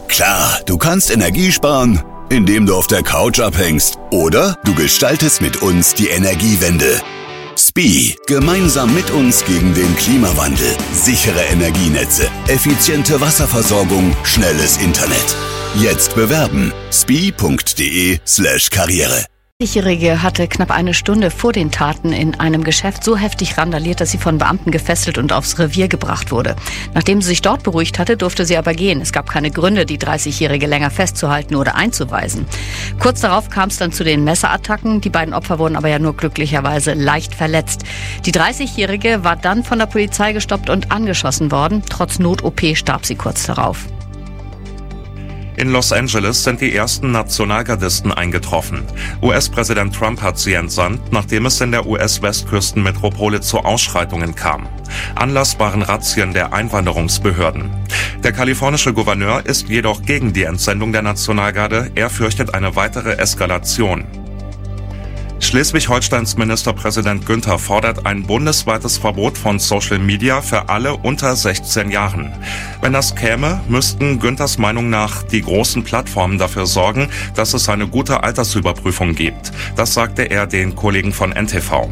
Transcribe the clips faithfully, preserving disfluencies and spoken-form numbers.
Klar, du kannst Energie sparen, indem du auf der Couch abhängst. Oder du gestaltest mit uns die Energiewende. S P I, gemeinsam mit uns gegen den Klimawandel. Sichere Energienetze, effiziente Wasserversorgung, schnelles Internet. Jetzt bewerben. spi.de slash Karriere. Die dreißigjährige hatte knapp eine Stunde vor den Taten in einem Geschäft so heftig randaliert, dass sie von Beamten gefesselt und aufs Revier gebracht wurde. Nachdem sie sich dort beruhigt hatte, durfte sie aber gehen. Es gab keine Gründe, die dreißigjährige länger festzuhalten oder einzuweisen. Kurz darauf kam es dann zu den Messerattacken. Die beiden Opfer wurden aber ja nur glücklicherweise leicht verletzt. Die dreißigjährige war dann von der Polizei gestoppt und angeschossen worden. Trotz Not-O P starb sie kurz darauf. In Los Angeles sind die ersten Nationalgardisten eingetroffen. U S-Präsident Trump hat sie entsandt, nachdem es in der U S-Westküstenmetropole zu Ausschreitungen kam. Anlass waren Razzien der Einwanderungsbehörden. Der kalifornische Gouverneur ist jedoch gegen die Entsendung der Nationalgarde. Er fürchtet eine weitere Eskalation. Schleswig-Holsteins Ministerpräsident Günther fordert ein bundesweites Verbot von Social Media für alle unter sechzehn Jahren. Wenn das käme, müssten Günthers Meinung nach die großen Plattformen dafür sorgen, dass es eine gute Altersüberprüfung gibt. Das sagte er den Kollegen von N T V.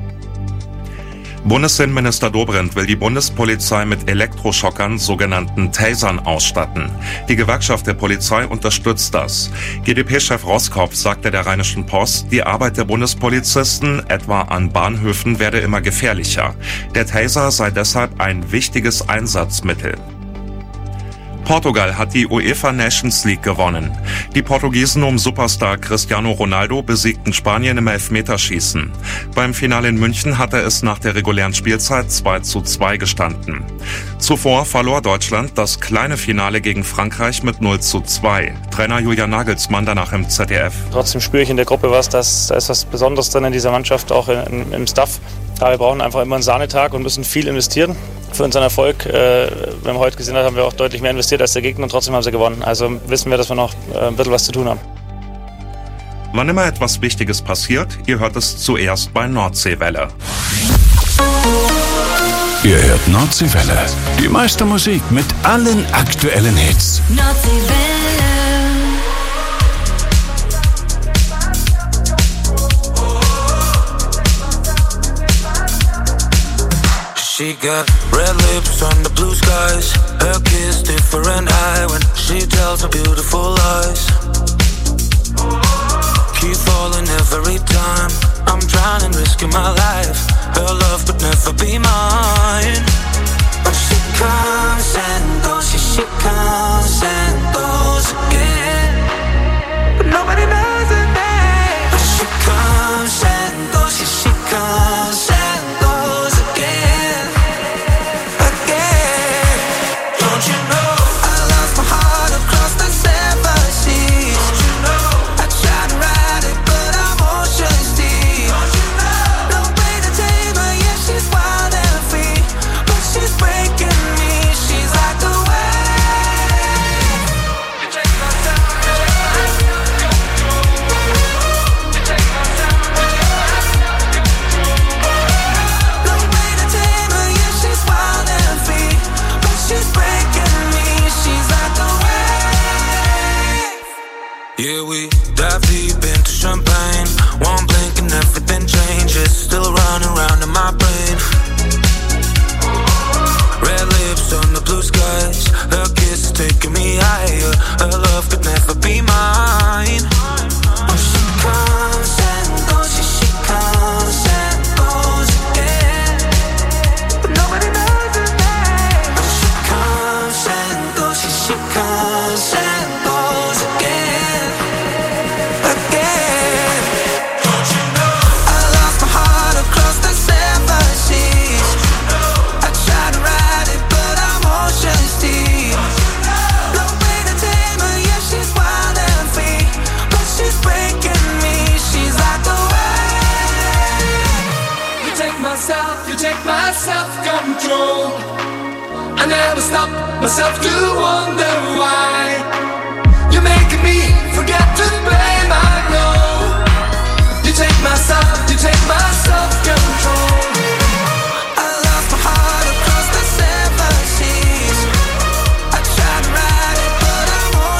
Bundesinnenminister Dobrindt will die Bundespolizei mit Elektroschockern, sogenannten Tasern, ausstatten. Die Gewerkschaft der Polizei unterstützt das. G d P-Chef Roskopf sagte der Rheinischen Post, die Arbeit der Bundespolizisten, etwa an Bahnhöfen, werde immer gefährlicher. Der Taser sei deshalb ein wichtiges Einsatzmittel. Portugal hat die UEFA Nations League gewonnen. Die Portugiesen um Superstar Cristiano Ronaldo besiegten Spanien im Elfmeterschießen. Beim Finale in München hatte es nach der regulären Spielzeit zwei zu zwei gestanden. Zuvor verlor Deutschland das kleine Finale gegen Frankreich mit null zu zwei. Trainer Julian Nagelsmann danach im Z D F. Trotzdem spüre ich in der Gruppe was, dass da ist was Besonderes drin in dieser Mannschaft, auch in, im Staff. Ja, wir brauchen einfach immer einen Sahnetag und müssen viel investieren für unseren Erfolg. Äh, wenn wir heute gesehen haben, haben wir auch deutlich mehr investiert als der Gegner und trotzdem haben sie gewonnen. Also wissen wir, dass wir noch äh, ein bisschen was zu tun haben. Wann immer etwas Wichtiges passiert, ihr hört es zuerst bei Nordseewelle. Ihr hört Nordseewelle. Die meiste Musik mit allen aktuellen Hits. Nordseewelle. She got red lips on the blue skies. Her kiss different eye when she tells her beautiful lies. Keep falling every time. I'm drowning, risking my life. Her love could never be mine. But she comes and goes, she, she comes and goes again. But nobody knows her name. But she comes and goes, she, she comes and goes again. Yeah, we dive deep into champagne. One blink and everything changes. Still running around in my brain. Red lips on the blue skies. Her kiss is taking me higher. Her love could never be mine. Oh, she comes and goes. She, she comes and goes again. But nobody knows her name. Oh, she comes and goes. She, she comes and goes again. Self-control. I never stop myself to wonder why you're making me forget to blame. I know you take my self, you take my self-control. I lost my heart across the seven seas. I tried to ride it, but I'm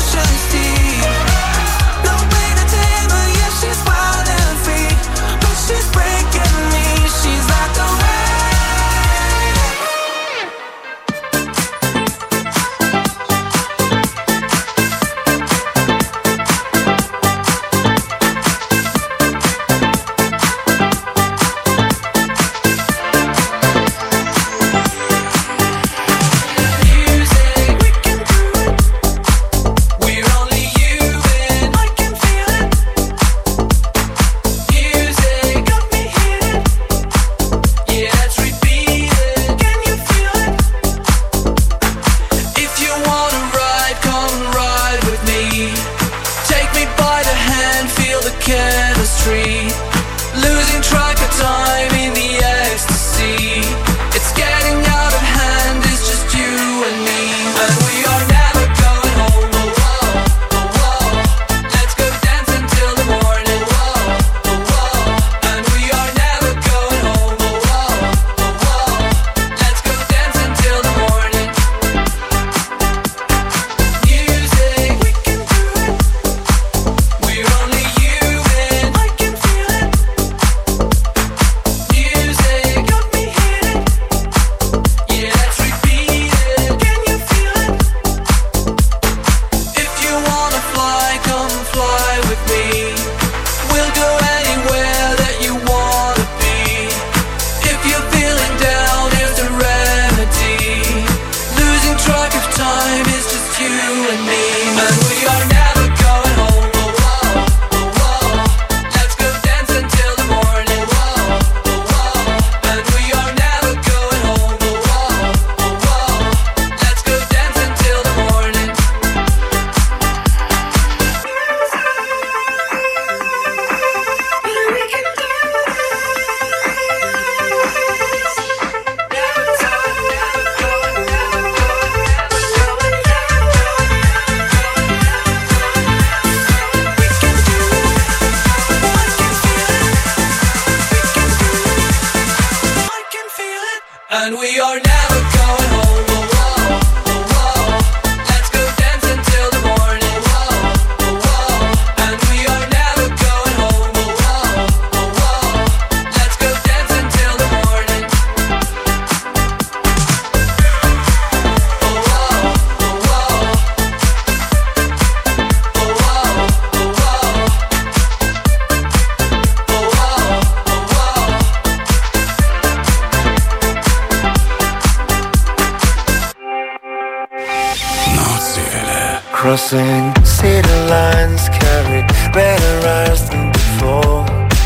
Crossing city lines, carry redder eyes than before.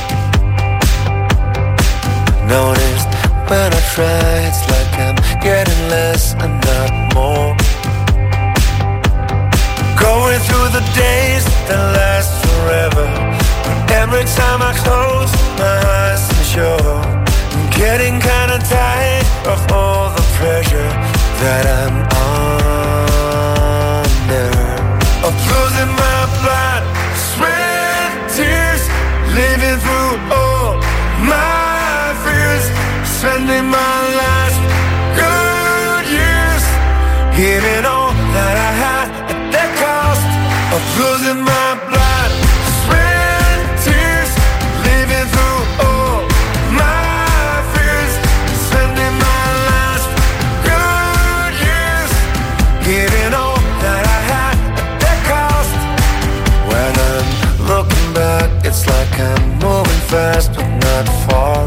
Noticed when I try, it's like I'm getting less and not more. Going through the days that last forever, but every time I close my eyes I'm sure I'm getting kinda tired of all the pressure that I'm under. Of losing my blood, sweat, tears, living through all my fears, spending my last good years, giving all that I had at the cost of losing my blood, sweat, tears, living through all my fears, spending my last good years, giving all that I had at the cost. When I'm looking back, it's like I'm moving fast but not far.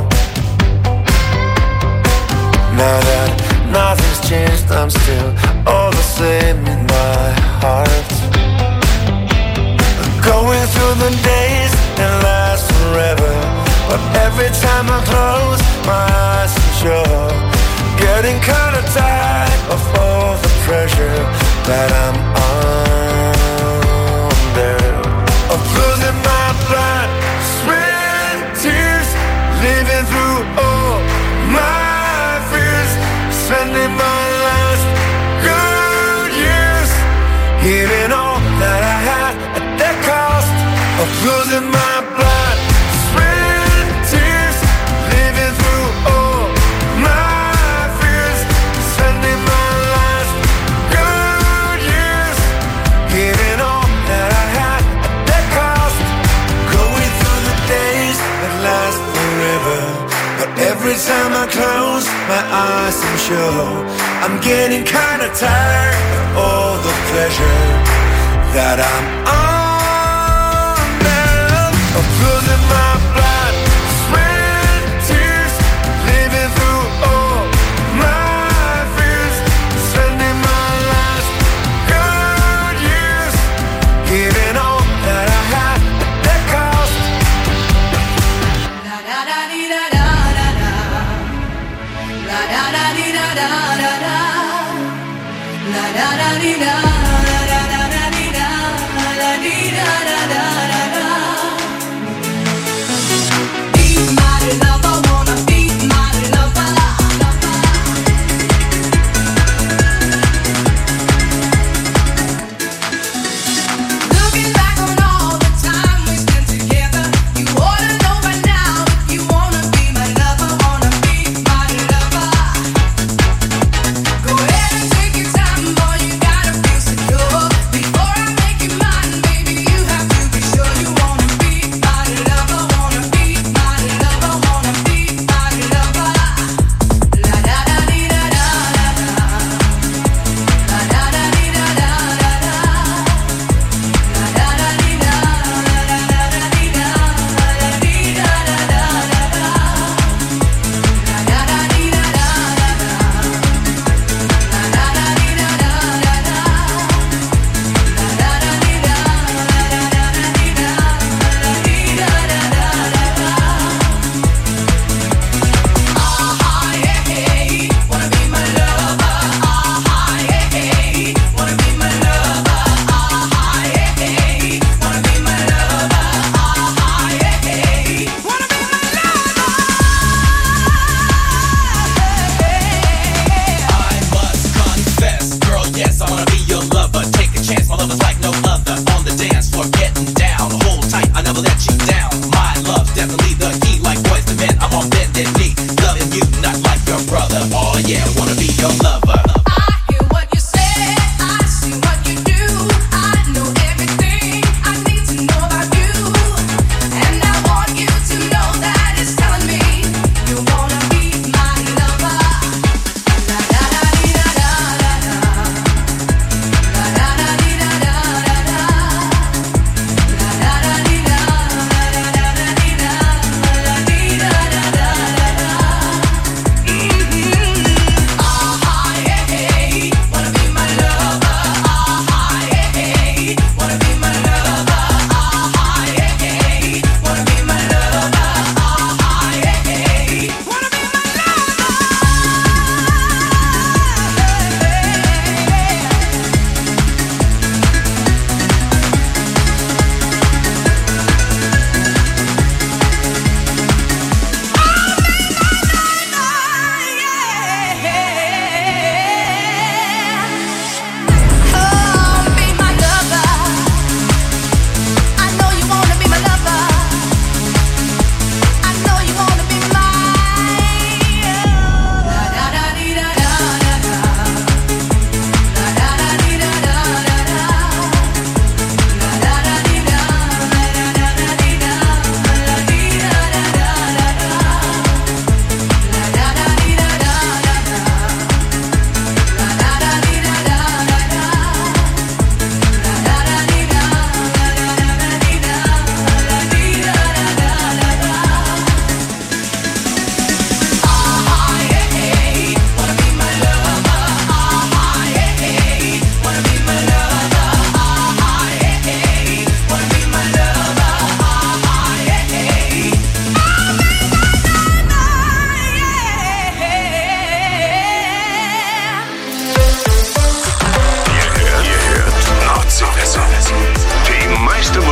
Now that nothing's changed, I'm still all the same in my heart. Going through the days that last forever, but every time I close my eyes I'm sure getting kinda tired of all the pressure that I'm under. Of losing my blood, sweat, tears, living through all my fears, spending my last good years, giving all that I had at the cost of losing my blood, sweat, tears, living through all my fears, spending my last good years, giving all that I had at the cost. Going through the days that last forever, but every time I close my eyes I'm sure I'm getting kinda tired of all the pleasure that I'm under. Of losing my blood, sweat, tears, living through all my fears, spending my last good years, giving all that I had at the cost. La da da dee da da da da, la da da dee da da da da, la da da dee da da da da dee da da dee.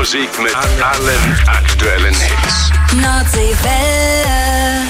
Musik mit allen aktuellen Hits. Nordseewelle.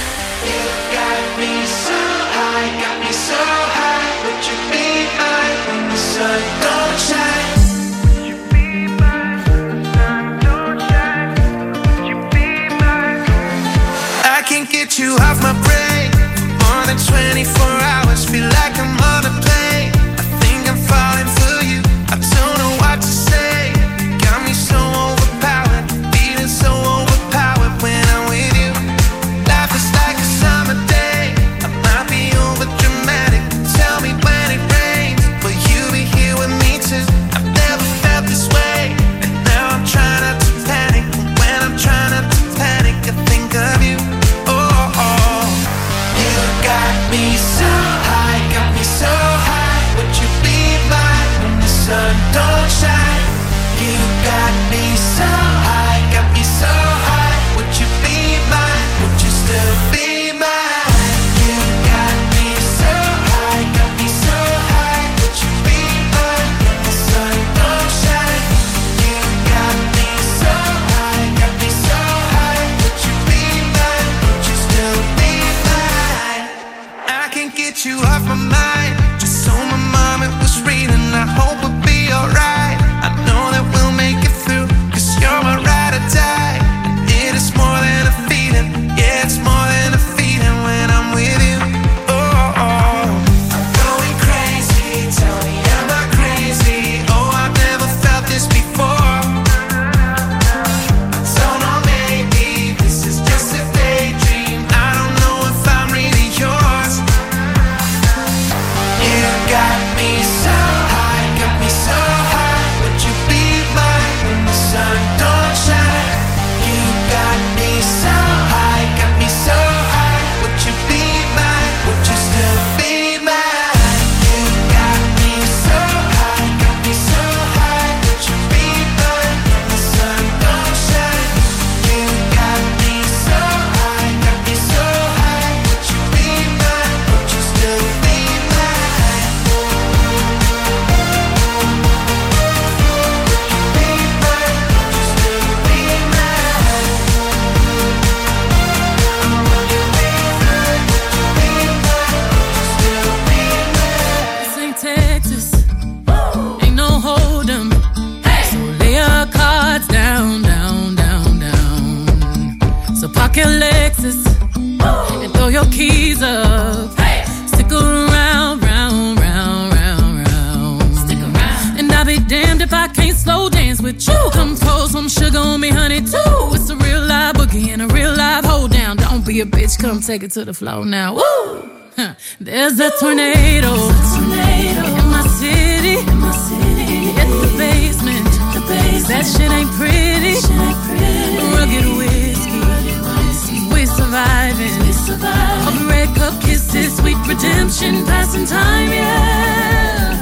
I can't get you off my brain for more than twenty-four hours. Feel like I'm on a plane. I think I'm falling for you. I don't know what to say. Got me so overpowered, feeling so overpowered when I'm with you. Life is like a summer day. I might be over dramatic. Tell me when it rains, will you be here with me too? I've never felt this way, and now I'm trying not to panic. When I'm trying not to panic, I think of you. Oh, oh. You got me so high, got me so high. Would you be mine when the sun don't shine? You got me so high, got me so high. Would you be mine? Would you still be mine? You got me so high, got me so high. Would you be mine when the sun don't shine? You got me so high, got me so high. Would you be mine? Would you still be mine? I can't get you off my mind. Just so my mom it was reading. I hope it'll be alright. I know that we'll make it through, cause you're my ride or die. And it is more than a feeling. Yeah, it's more than a feeling when I'm with you. Oh, oh. I'm going crazy. Tell me am I crazy? Oh, I've never felt this before. So no, maybe this is just a daydream. I don't know if I'm really yours. You got me so high, got me so high. Would you be mine when the sun don't shine? You got me so high, got me so high. Would you be mine? Would you still be mine? You got me so high, got me so high. Would you be mine when the sun don't shine? You got me so high, got me so high. Would you be mine? Would you still be mine? This ain't Texas, ain't no hold'em. So lay your cards down, down, down, down. So park your Lexus and throw your keys up. Stick around, round, round, round, round. Stick around. And I'll be damned if I can't slow dance with you. Come pour some sugar on me, honey, too. It's a real live boogie and a real live hold down. Don't be a bitch, come take it to the floor now. Woo! Huh. There's a tornado, in my city, at the basement. That shit ain't pretty. Rugged whiskey, we're surviving. All the red cup kisses, sweet redemption, passing time, yeah.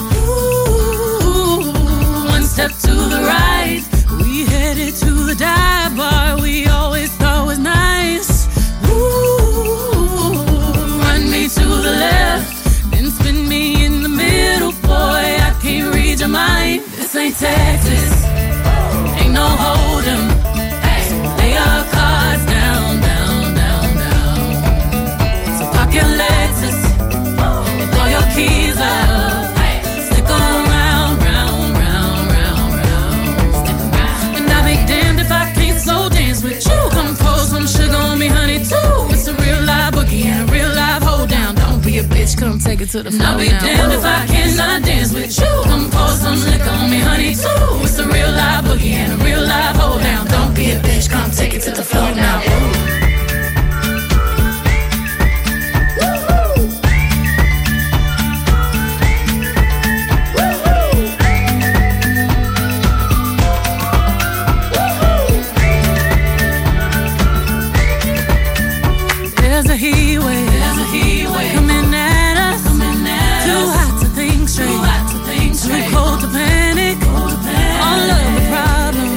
Ooh, one step to the right, we headed to the dive bar we always thought was nice. Ooh, run me to the left, then spin me in the middle, boy, I can't read your mind. This ain't Texas, ain't no hold'em. So lay your cards down, down, down, down. So park your Lexus and throw your keys up. Stick around, round, round, round, round. And I'll be damned if I can't slow dance with you. Come pour some sugar on me, honey, too. It's a real live boogie and a real live hold down. Don't be a bitch, come take it to the floor. I'll be now. Damned if I cannot dance with you. Come pour some liquor on me, honey, too. It's a real live boogie and a real live hold down. Don't be a bitch, come take it to the floor now. There's a heat wave, there's a heat wave coming at us, coming at too us. Hot to think straight, too hot to think straight, too cold to panic, cold to panic. All of the problems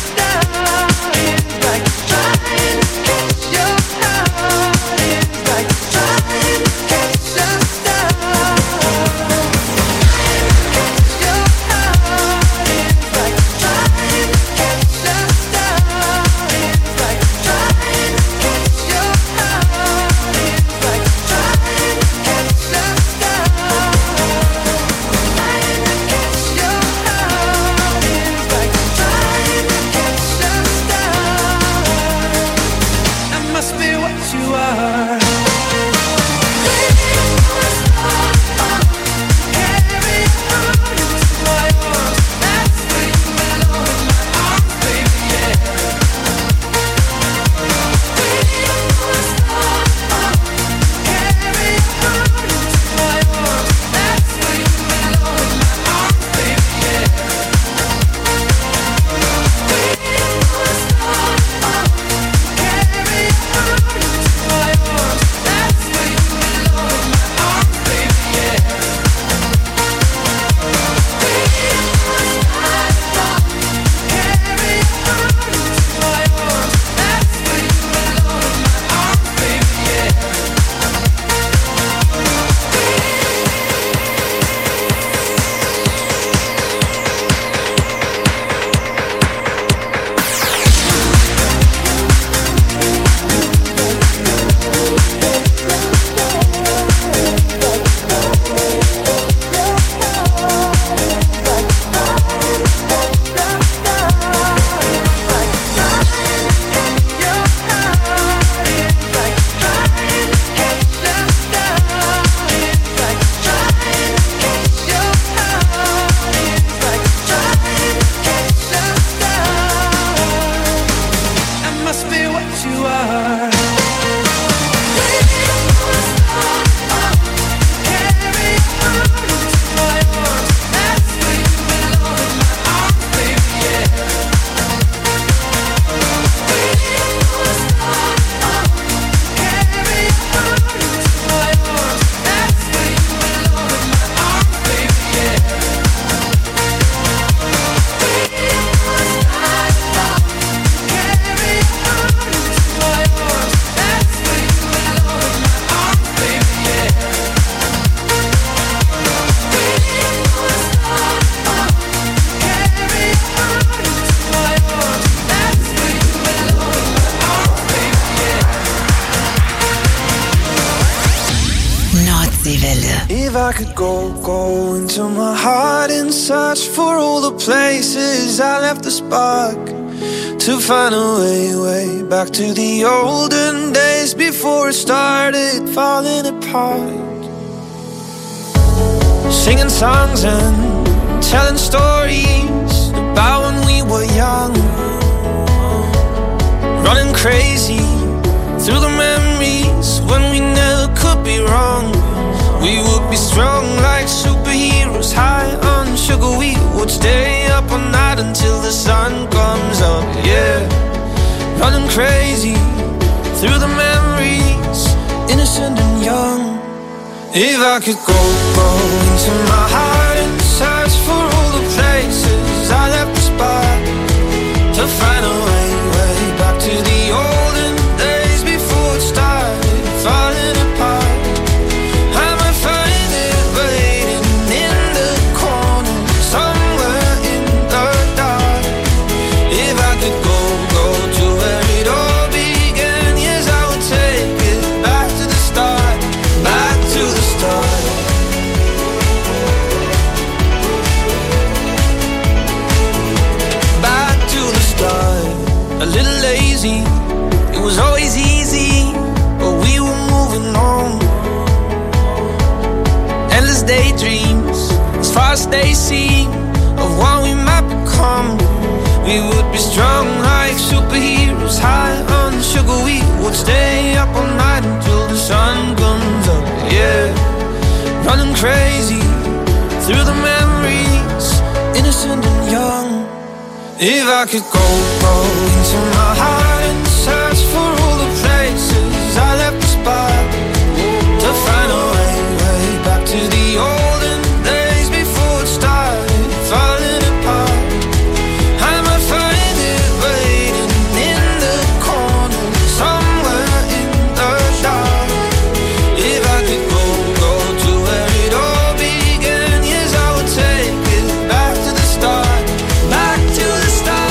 Trying to catch your heart is like trying to catch your If I could go, go into my heart and search for all the places I left the spark, to find a way, way back to the olden days before it started falling apart. Singing songs and telling stories about when we were young, running crazy through the memories when we never could be wrong. We would be strong like superheroes, high on sugar. We would stay up all night until the sun comes up, yeah. Running crazy through the memories, innocent and young. If I could go, go into my heart and search for all the places I left the spot, to find a way, way back to the olden days before it started falling apart. It was always easy, but we were moving on. Endless daydreams, as far as they seem, of what we might become. We would be strong like superheroes, high on sugar. We would stay up all night until the sun comes up, yeah. Running crazy through the memories, innocent and young. If I could go, go into my heart and search for all the places I left the spot, to find a way, way back to the olden days before it started falling apart. I might find it waiting in the corner, somewhere in the dark. If I could go, go to where it all began, yes, I would take it back to the start, back to the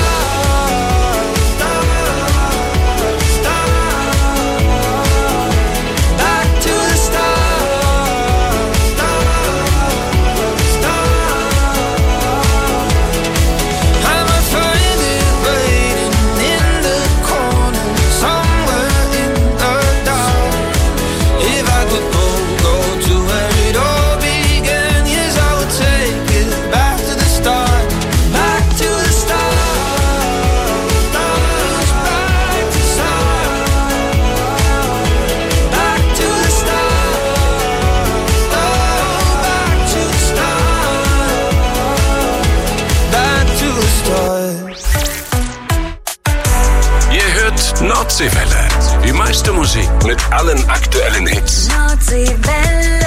Nordseewelle. Die meiste Musik mit allen aktuellen Hits. Nordseewelle.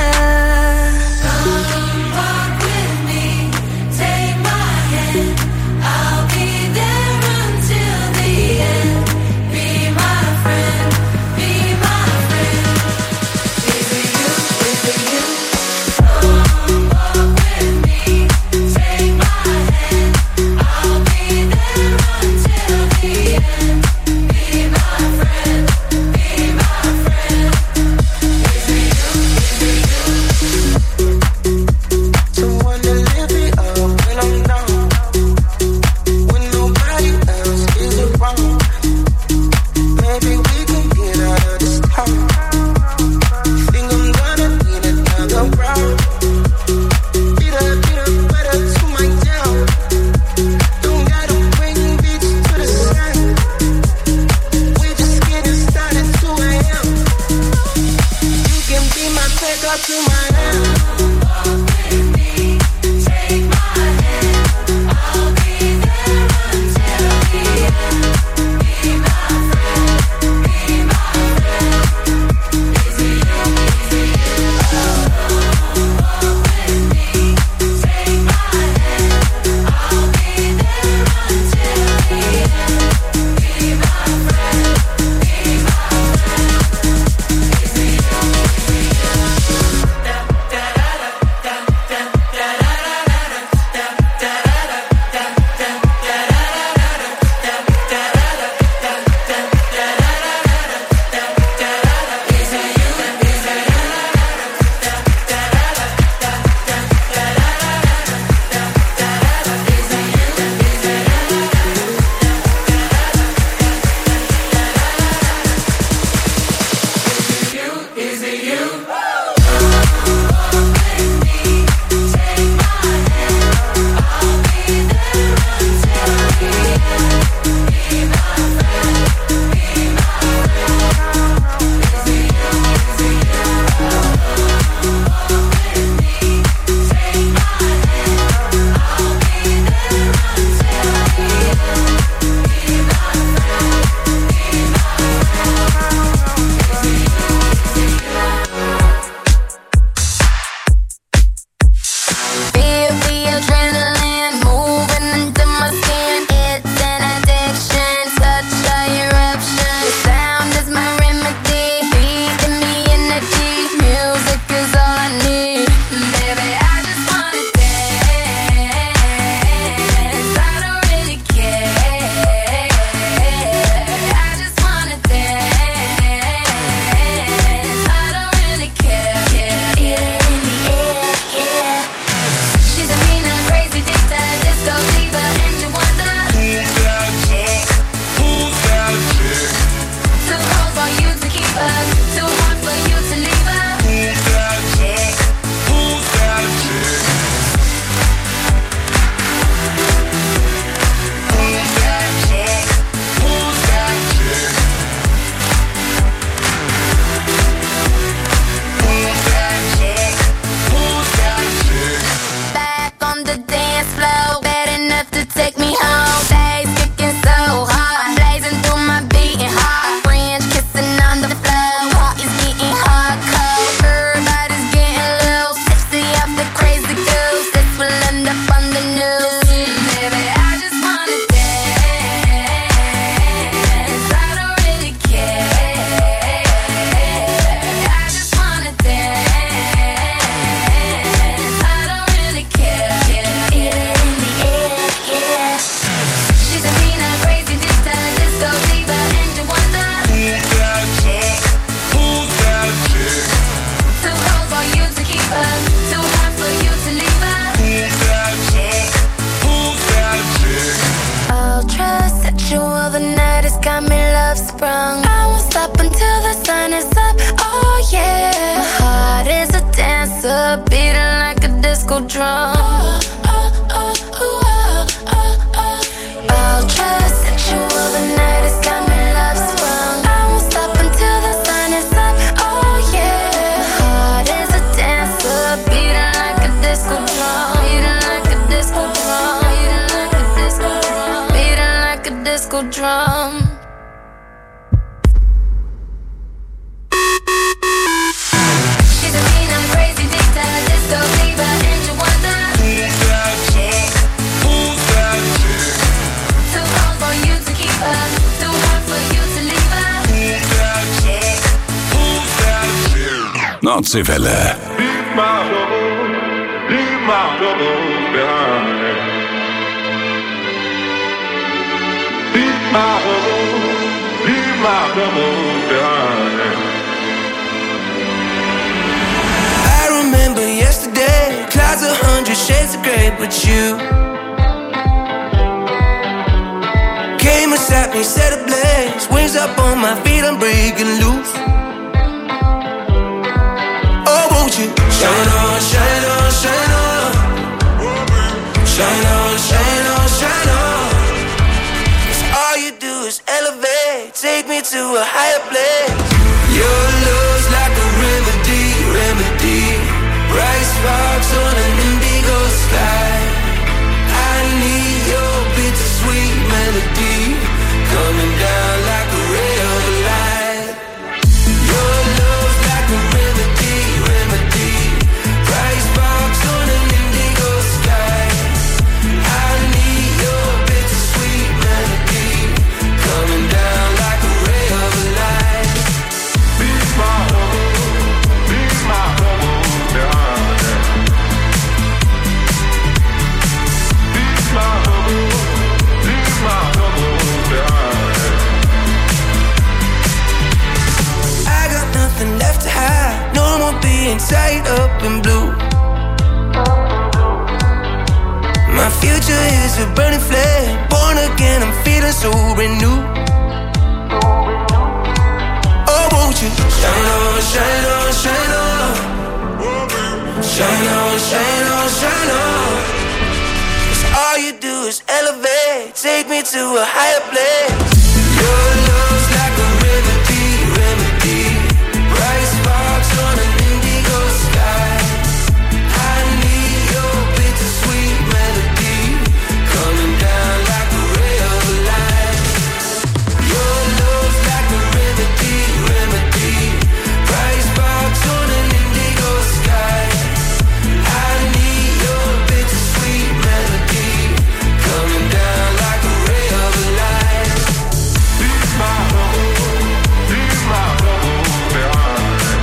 got me love sprung. I won't stop until the sun is up, oh yeah. My heart is a dancer, beating like a disco drum. Ultra sexual, the night has got me love sprung. I won't stop until the sun is up, oh yeah. My heart is a dancer, beating like a disco drum. Beating like a disco drum. Beating like a disco drum. Beating like a disco drum. She's a mean, I'm crazy, dicta, disco diva, and you wonder who's that chick? Who's that chick? Too hard for you to keep her, too hard for you to leave her. Who's that chick? Who's that chick? Nordseewelle. Leave my trouble, leave my trouble behind. Leave my trouble, leave my trouble behind. I remember yesterday, clouds a hundred shades of grey, but you came and sat me, set ablaze, wings up on my feet, I'm breaking loose. Oh, won't you shine on, shine on, shine on, shine on, shine on, shine on. 'Cause all you do is elevate, take me to a higher place. Your love's like a remedy, remedy. Bright sparks on an indigo sky. I need your bittersweet melody coming down like a ray of light. Your love's like a remedy, remedy. Bright sparks on an indigo sky. I need your bittersweet melody coming down like a ray of light. Leave my trouble, leave my trouble behind. Leave my trouble, leave my trouble behind. I got nothing left to hide, no more being tied up in blue. My future is a burning flame, born again, I'm feeling so renewed. Oh, won't you shine on, shine on, shine on, shine on, shine on, shine on. 'Cause all you do is elevate, take me to a higher place. Your love's like a remedy, remedy. Bright sparks on an indigo sky. I need your bittersweet melody coming down like a ray of light. Your love's like a remedy, remedy. Bright sparks on an indigo sky. I need your bittersweet melody coming down like a ray of light. Leave my trouble, leave my trouble behind.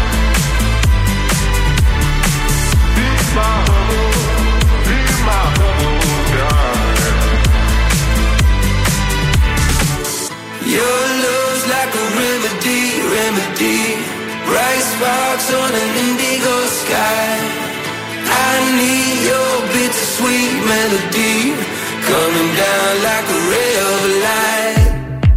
Leave my trouble, leave my trouble behind. Your love's like a remedy, remedy. Bright sparks on an indigo sky. I need your bittersweet melody coming down like a ray of light.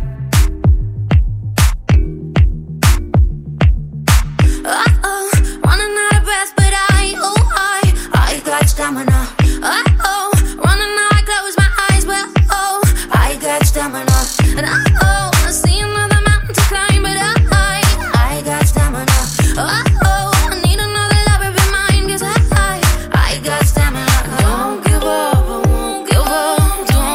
Uh-oh, running out of breath, but I, oh, I, I got stamina. Uh-oh, running out, I close my eyes, but oh, I got stamina. And uh-oh, I see another mountain to climb, but I, I got stamina. Uh-oh, I need another lover be mine, 'cause I, I, I got stamina. Don't give up, I won't give up. Don't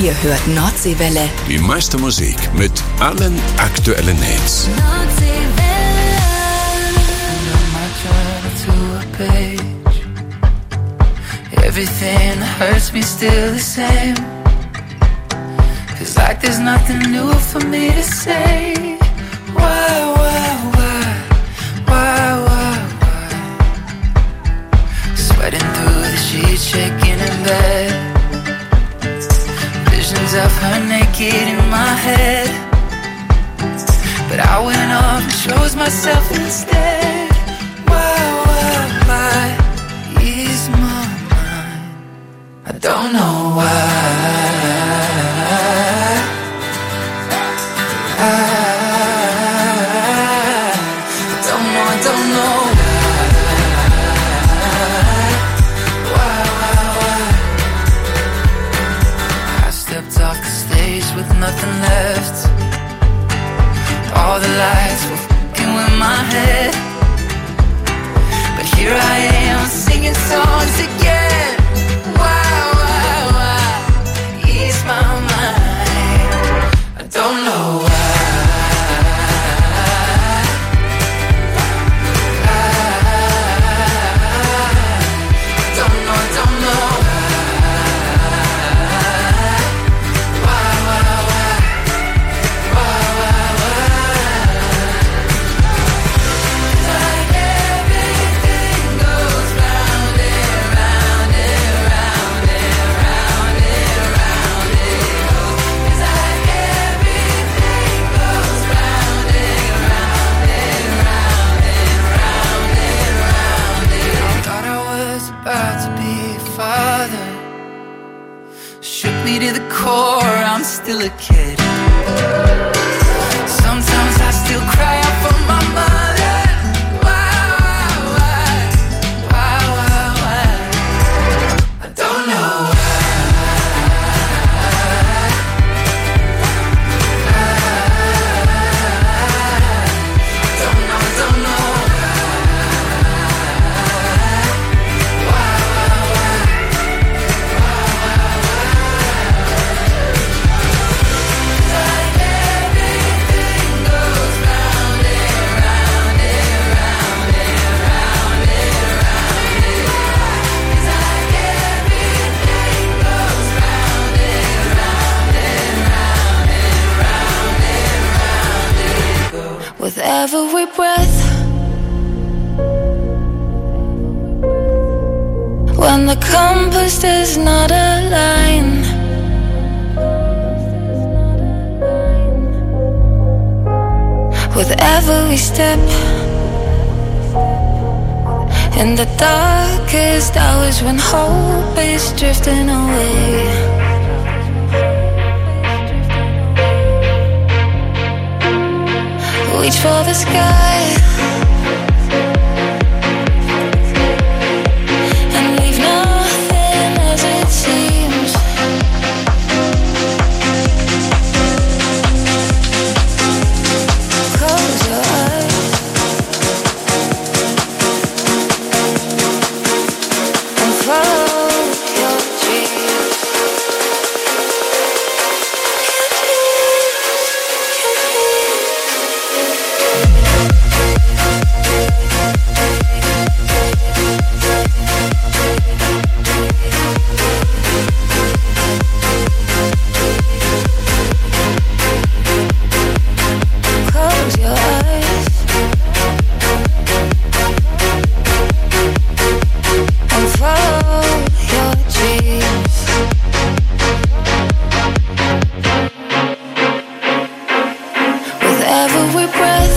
Ihr hört Nordseewelle. Die meiste Musik mit allen aktuellen Hits. Everything hurts me still the same. Feels like there's nothing new for me to say. Why, why, why, why, why, why? Sweating through the sheets, shaking in bed. Visions of her naked in my head. But I went off and chose myself instead. Why, why, why is my mind? I don't know why. I, I don't know, I don't know why. Why, why, why? I stepped off the stage with nothing left. All the lights were f***ing with my head. But here I am singing songs again. Why, why, why? Ease my mind. I don't know why. I, I don't know, I don't know why, why, why, why, why, why? Like everything goes round and round and round and round and round it goes. It's like everything goes round and round and round and round and round it. I thought I was about to be a father. Shook me to the core, I'm still a kid. Sometimes I still cry out for my mother. Why, why, why, why, why? I don't know why. I don't know, I don't know why, why, why, like everything goes round and round and round and round and round it goes. It's like everything goes round and round and round and round and round it goes. With every breath, when the compass does not align, with every step, in the darkest hours when hope is drifting away, reach for the sky and leave nothing as it seems. Close your eyes and follow your dreams. Close your eyes and follow your dreams. With every breath,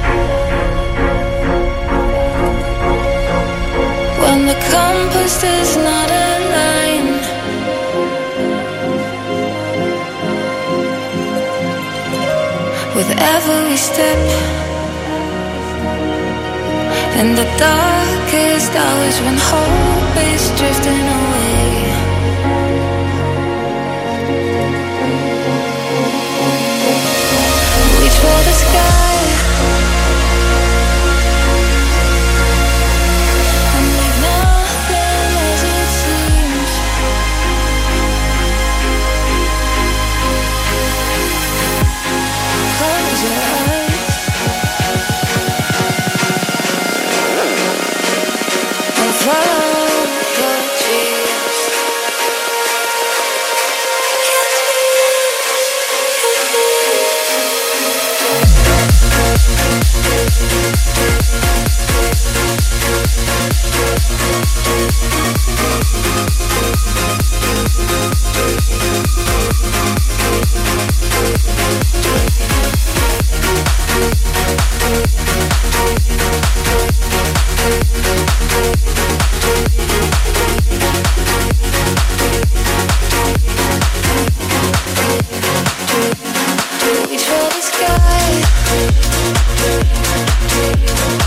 when the compass does not align, with every step, in the darkest hours when hope is drifting away, reach for the sky and leave nothing as it seems. Reach for the sky.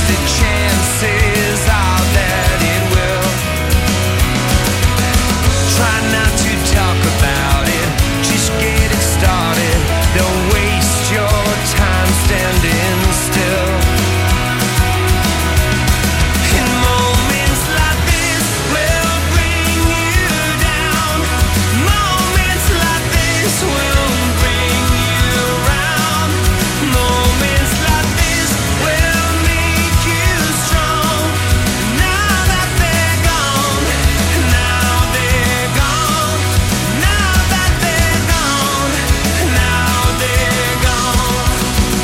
the chances are that it will. Try not to talk about it, just get it started. Don't waste your time standing still. In moments like this will bring you down. Moments like this will bring you around. Moments like this will make you strong. Now that they're gone, now they're gone. Now that they're gone, now they're gone.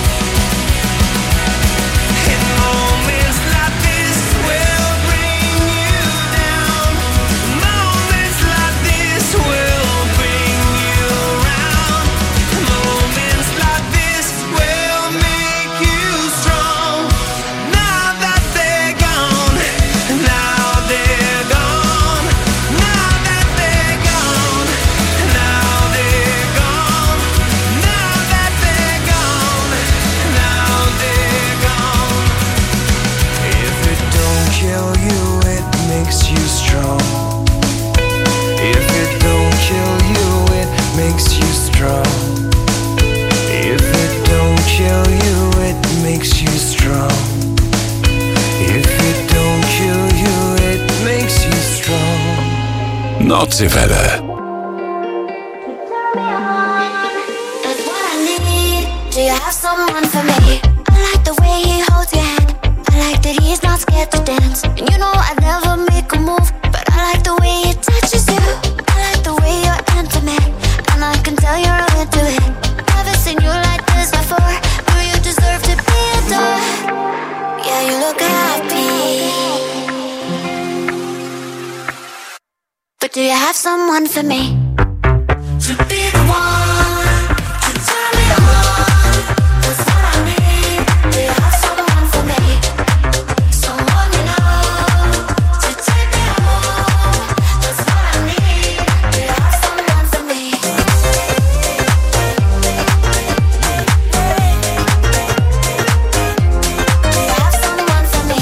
In moments like this will bring you down. Moments like this will bring you around. Moments like this will make you strong. Now that they're gone, now they're gone. Now that they're gone, now they're gone. Now that they're gone, now they're gone. If it don't kill you, it makes you strong. If it don't kill you, it makes you strong. If it don't kill you, it makes you strong. If it don't kill you, it makes you strong. Nordseewelle. That's what I need. Do you have someone for me? I like the way he holds your hand. I like that he's not scared to dance. And you know I'd never make a move, but I like the way he touches you. I like the way you're intimate, and I can tell you're into it. Never seen you like this before. Do you deserve to be adored? Yeah, you look happy. But do you have someone for me? To be the one to turn me on. That's what I need. Do you have someone for me? Someone you know to take me home. That's what I need. Do you have someone for me? Do you have someone for me?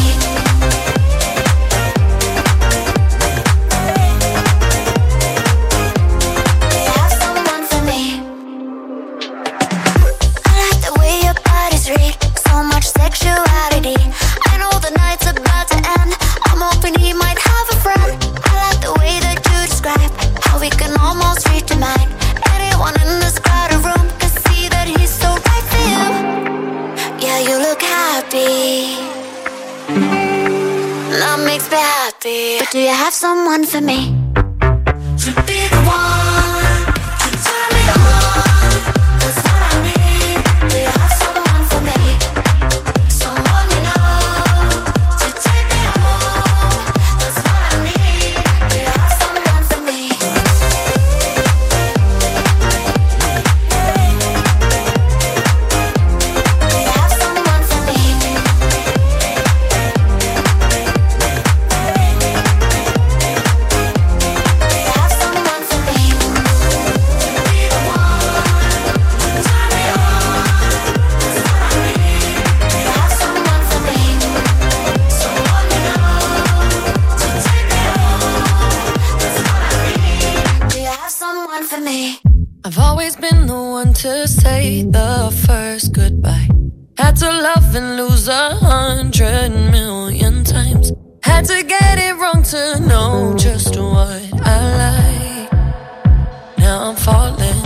Do you have someone for me? I like the way your bodies read, so much sexuality. I know the night's about to end. I'm hoping he might have a friend. I like the way that you describe how we can almost reach your mind. Anyone in this crowded room can see that he's so right for you. Yeah, you look happy. That makes me happy. But do you have someone for me? To be the one to turn me on. That's what I need. Do you have someone for me? Someone you know to take me home. That's what I need. Do you have someone for me? Do you have someone for me? I've always been the one to say the first goodbye. Had to love and lose a hundred million times. Had to get it wrong to know just what I like. Now I'm falling.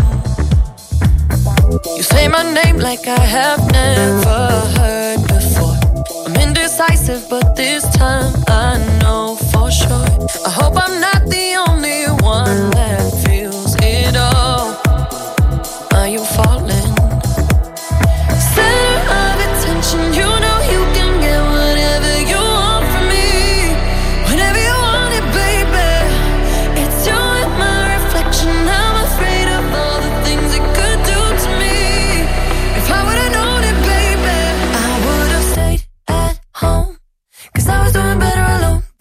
You say my name like I have never heard before. I'm indecisive, but this time I know for sure. I hope I'm not the only one that feels it all. Are you falling? Center of attention, you know you can get whatever you want from me. Whenever you want it, baby. It's you and my reflection. I'm afraid of all the things it could do to me. If I would've known it, baby, I would've stayed at home. Cause I was doing better alone.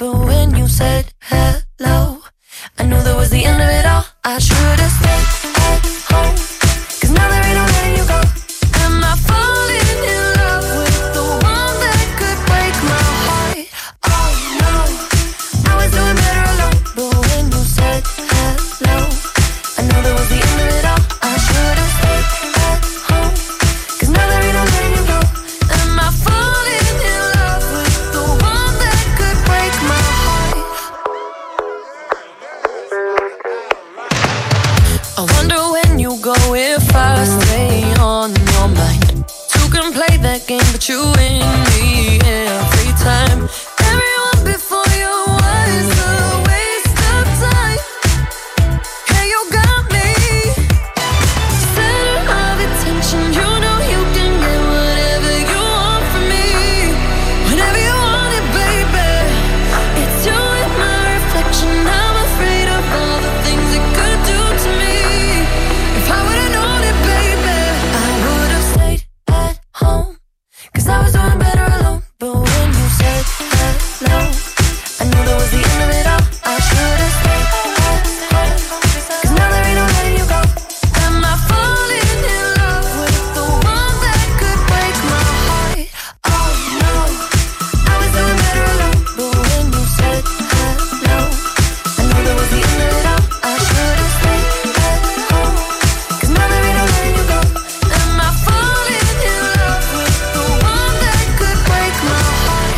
game, but you win me every time. Everyone before you was a waste of time. Hey, you got me center of attention. You know you can get whatever you want from me, whenever you want it, baby. It's you and my reflection. I'm afraid of all the things it could do to me. If I would've known it, baby, I would've stayed at home, 'cause I was doing better alone. But when you said hello, I knew that was the end of it all. I should've stayed at home, 'cause now there ain't no letting you go. Am I falling in love with the one that could break my heart? Oh no, I was doing better alone. But when you said hello, I knew that was the end of it all. I should've stayed at home, 'cause now there ain't no letting you go. Am I falling in love with the one that could break my heart?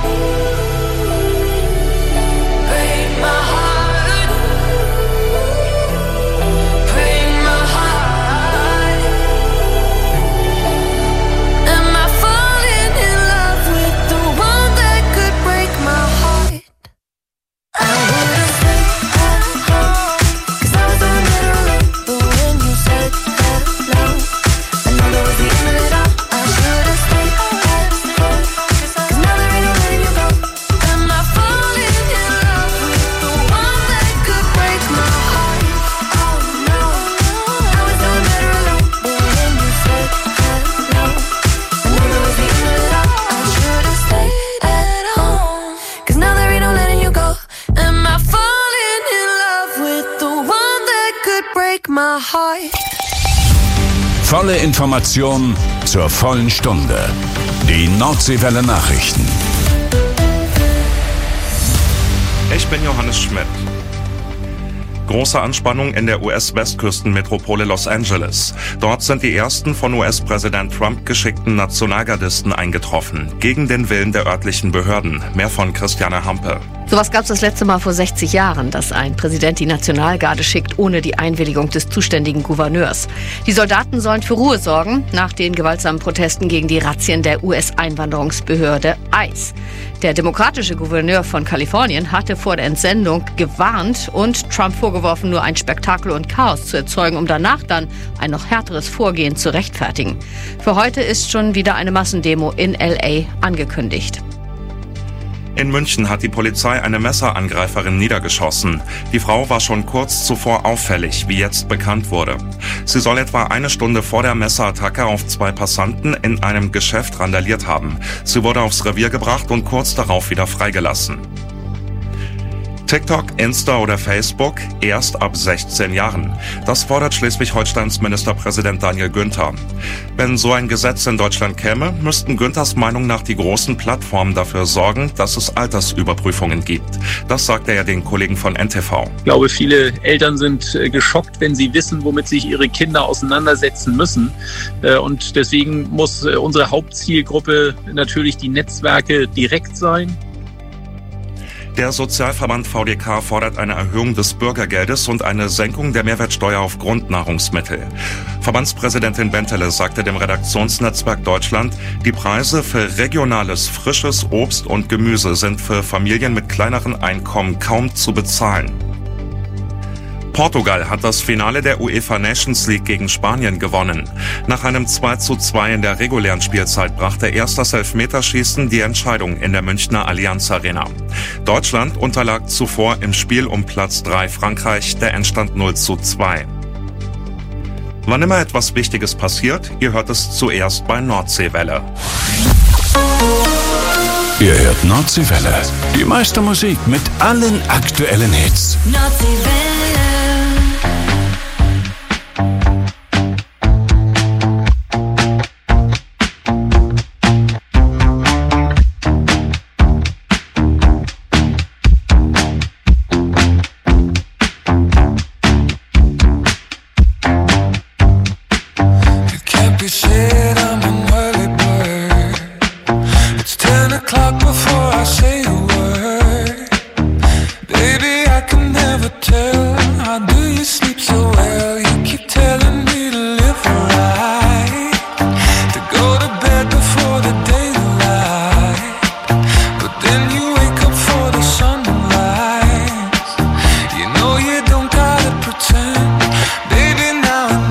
Break my heart. Break my heart. Am I falling in love with the one that could break my heart? I would've stayed at home, 'cause I was doing better alone. But when you said hello, I knew that was the end of it all. I should've stayed at home, 'cause now there ain't no letting you go. Am I falling in love with the one that could break my heart? Oh no, I was doing better alone. But when you said hello, I knew that was the end of it all. I should've stayed at home, 'cause now there ain't no letting you go. Am I falling in love with the one that could break my heart? Volle Information zur vollen Stunde. Die Nordseewelle Nachrichten. Ich bin Johannes Schmidt. Große Anspannung in der U S-Westküstenmetropole Los Angeles. Dort sind die ersten von U S-Präsident Trump geschickten Nationalgardisten eingetroffen, gegen den Willen der örtlichen Behörden. Mehr von Christiane Hampe. Sowas gab es das letzte Mal vor sechzig Jahren, dass ein Präsident die Nationalgarde schickt, ohne die Einwilligung des zuständigen Gouverneurs. Die Soldaten sollen für Ruhe sorgen nach den gewaltsamen Protesten gegen die Razzien der U S-Einwanderungsbehörde ICE. Der demokratische Gouverneur von Kalifornien hatte vor der Entsendung gewarnt und Trump vorgeworfen, nur ein Spektakel und Chaos zu erzeugen, um danach dann ein noch härteres Vorgehen zu rechtfertigen. Für heute ist schon wieder eine Massendemo in L A angekündigt. In München hat die Polizei eine Messerangreiferin niedergeschossen. Die Frau war schon kurz zuvor auffällig, wie jetzt bekannt wurde. Sie soll etwa eine Stunde vor der Messerattacke auf zwei Passanten in einem Geschäft randaliert haben. Sie wurde aufs Revier gebracht und kurz darauf wieder freigelassen. TikTok, Insta oder Facebook erst ab sechzehn Jahren. Das fordert Schleswig-Holsteins Ministerpräsident Daniel Günther. Wenn so ein Gesetz in Deutschland käme, müssten Günthers Meinung nach die großen Plattformen dafür sorgen, dass es Altersüberprüfungen gibt. Das sagt er ja den Kollegen von N T V. Ich glaube, viele Eltern sind äh, geschockt, wenn sie wissen, womit sich ihre Kinder auseinandersetzen müssen. Äh, und deswegen muss äh, unsere Hauptzielgruppe natürlich die Netzwerke direkt sein. Der Sozialverband V D K fordert eine Erhöhung des Bürgergeldes und eine Senkung der Mehrwertsteuer auf Grundnahrungsmittel. Verbandspräsidentin Bentele sagte dem Redaktionsnetzwerk Deutschland, die Preise für regionales, frisches Obst und Gemüse sind für Familien mit kleineren Einkommen kaum zu bezahlen. Portugal hat das Finale der UEFA Nations League gegen Spanien gewonnen. Nach einem zwei zu zwei in der regulären Spielzeit brachte erst das Elfmeterschießen die Entscheidung in der Münchner Allianz Arena. Deutschland unterlag zuvor im Spiel um Platz drei Frankreich, der Endstand null zu zwei. Wann immer etwas Wichtiges passiert, ihr hört es zuerst bei Nordseewelle. Ihr hört Nordseewelle. Die meiste Musik mit allen aktuellen Hits. Nordseewelle.